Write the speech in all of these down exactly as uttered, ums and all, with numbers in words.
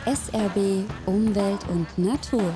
S R B Umwelt und Natur.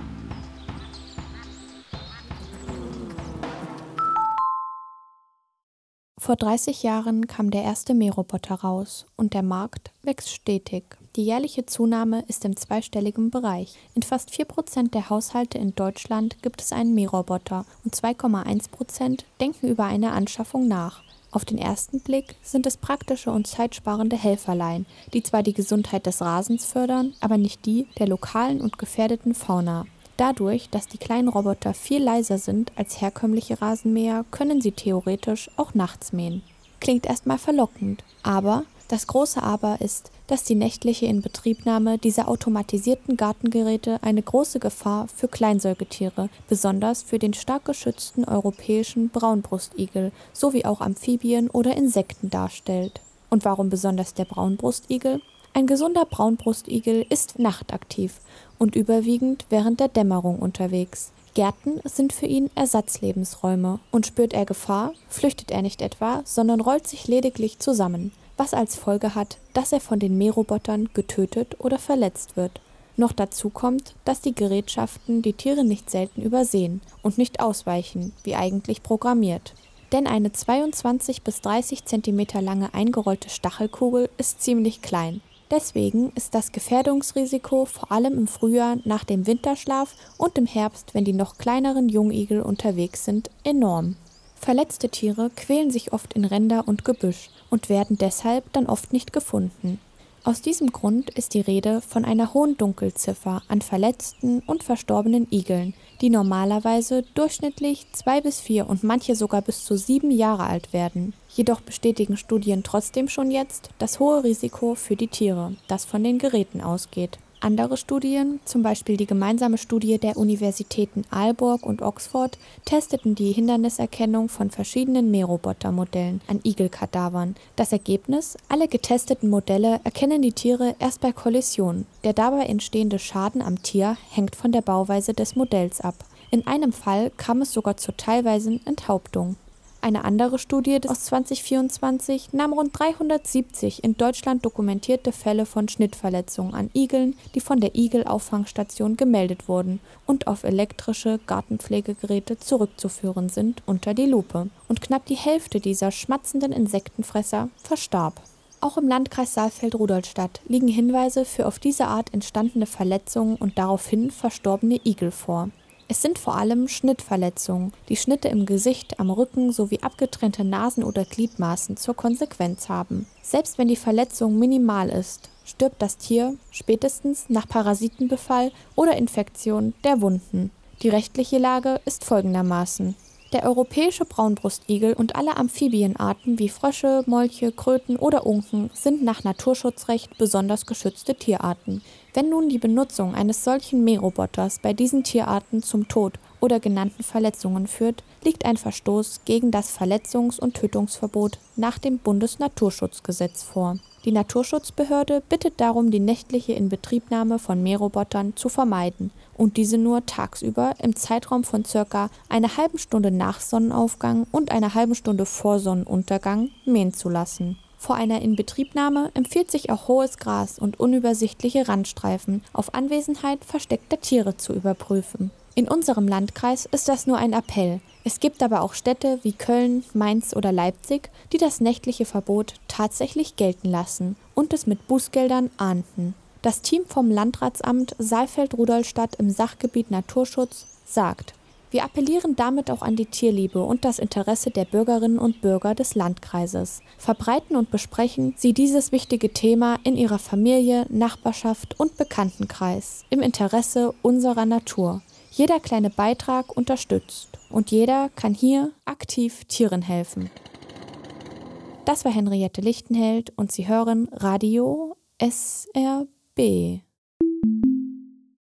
Vor dreißig Jahren kam der erste Mähroboter raus und der Markt wächst stetig. Die jährliche Zunahme ist im zweistelligen Bereich. In fast vier Prozent der Haushalte in Deutschland gibt es einen Mähroboter und zwei Komma eins Prozent denken über eine Anschaffung nach. Auf den ersten Blick sind es praktische und zeitsparende Helferlein, die zwar die Gesundheit des Rasens fördern, aber nicht die der lokalen und gefährdeten Fauna. Dadurch, dass die kleinen Roboter viel leiser sind als herkömmliche Rasenmäher, können sie theoretisch auch nachts mähen. Klingt erstmal verlockend, aber das große Aber ist, dass die nächtliche Inbetriebnahme dieser automatisierten Gartengeräte eine große Gefahr für Kleinsäugetiere, besonders für den stark geschützten europäischen Braunbrustigel sowie auch Amphibien oder Insekten darstellt. Und warum besonders der Braunbrustigel? Ein gesunder Braunbrustigel ist nachtaktiv und überwiegend während der Dämmerung unterwegs. Gärten sind für ihn Ersatzlebensräume und spürt er Gefahr, flüchtet er nicht etwa, sondern rollt sich lediglich zusammen, was als Folge hat, dass er von den Mährobotern getötet oder verletzt wird. Noch dazu kommt, dass die Gerätschaften die Tiere nicht selten übersehen und nicht ausweichen, wie eigentlich programmiert. Denn eine zweiundzwanzig bis dreißig Zentimeter lange eingerollte Stachelkugel ist ziemlich klein. Deswegen ist das Gefährdungsrisiko vor allem im Frühjahr nach dem Winterschlaf und im Herbst, wenn die noch kleineren Jungigel unterwegs sind, enorm. Verletzte Tiere quälen sich oft in Ränder und Gebüsch und werden deshalb dann oft nicht gefunden. Aus diesem Grund ist die Rede von einer hohen Dunkelziffer an verletzten und verstorbenen Igeln, die normalerweise durchschnittlich zwei bis vier und manche sogar bis zu sieben Jahre alt werden. Jedoch bestätigen Studien trotzdem schon jetzt das hohe Risiko für die Tiere, das von den Geräten ausgeht. Andere Studien, zum Beispiel die gemeinsame Studie der Universitäten Aalborg und Oxford, testeten die Hinderniserkennung von verschiedenen Mährobotermodellen an Igelkadavern. Das Ergebnis: Alle getesteten Modelle erkennen die Tiere erst bei Kollision. Der dabei entstehende Schaden am Tier hängt von der Bauweise des Modells ab. In einem Fall kam es sogar zur teilweisen Enthauptung. Eine andere Studie aus zwanzig vierundzwanzig nahm rund dreihundertsiebzig in Deutschland dokumentierte Fälle von Schnittverletzungen an Igeln, die von der Igelauffangstation gemeldet wurden und auf elektrische Gartenpflegegeräte zurückzuführen sind, unter die Lupe. Und knapp die Hälfte dieser schmatzenden Insektenfresser verstarb. Auch im Landkreis Saalfeld-Rudolstadt liegen Hinweise für auf diese Art entstandene Verletzungen und daraufhin verstorbene Igel vor. Es sind vor allem Schnittverletzungen, die Schnitte im Gesicht, am Rücken sowie abgetrennte Nasen- oder Gliedmaßen zur Konsequenz haben. Selbst wenn die Verletzung minimal ist, stirbt das Tier spätestens nach Parasitenbefall oder Infektion der Wunden. Die rechtliche Lage ist folgendermaßen: Der europäische Braunbrustigel und alle Amphibienarten wie Frösche, Molche, Kröten oder Unken sind nach Naturschutzrecht besonders geschützte Tierarten. Wenn nun die Benutzung eines solchen Mähroboters bei diesen Tierarten zum Tod oder genannten Verletzungen führt, liegt ein Verstoß gegen das Verletzungs- und Tötungsverbot nach dem Bundesnaturschutzgesetz vor. Die Naturschutzbehörde bittet darum, die nächtliche Inbetriebnahme von Mährobotern zu vermeiden und diese nur tagsüber im Zeitraum von circa einer halben Stunde nach Sonnenaufgang und einer halben Stunde vor Sonnenuntergang mähen zu lassen. Vor einer Inbetriebnahme empfiehlt sich auch hohes Gras und unübersichtliche Randstreifen auf Anwesenheit versteckter Tiere zu überprüfen. In unserem Landkreis ist das nur ein Appell. Es gibt aber auch Städte wie Köln, Mainz oder Leipzig, die das nächtliche Verbot tatsächlich gelten lassen und es mit Bußgeldern ahnden. Das Team vom Landratsamt Saalfeld-Rudolstadt im Sachgebiet Naturschutz sagt: Wir appellieren damit auch an die Tierliebe und das Interesse der Bürgerinnen und Bürger des Landkreises. Verbreiten und besprechen Sie dieses wichtige Thema in Ihrer Familie, Nachbarschaft und Bekanntenkreis im Interesse unserer Natur. Jeder kleine Beitrag unterstützt und jeder kann hier aktiv Tieren helfen. Das war Henriette Lichtenheld und Sie hören Radio S R B.